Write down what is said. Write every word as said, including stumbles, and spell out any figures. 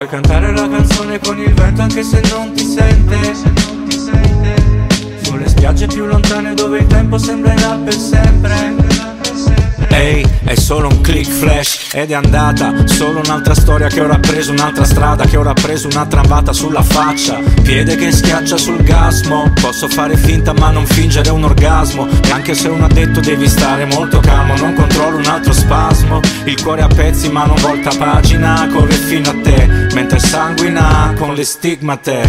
Puoi cantare la canzone con il vento anche se non ti sente, sulle spiagge più lontane dove il tempo sembrerà per sempre. Ehi, hey, è solo un click flash ed è andata. Solo un'altra storia che ora ha preso un'altra strada, che ora ha preso una tramvata sulla faccia. Piede che schiaccia sul gasmo. Posso fare finta ma non fingere un orgasmo. E anche se uno ha detto devi stare molto calmo, non controllo un altro spasmo. Il cuore a pezzi ma non volta pagina, corre fino a te mentre sanguina con le stigmate.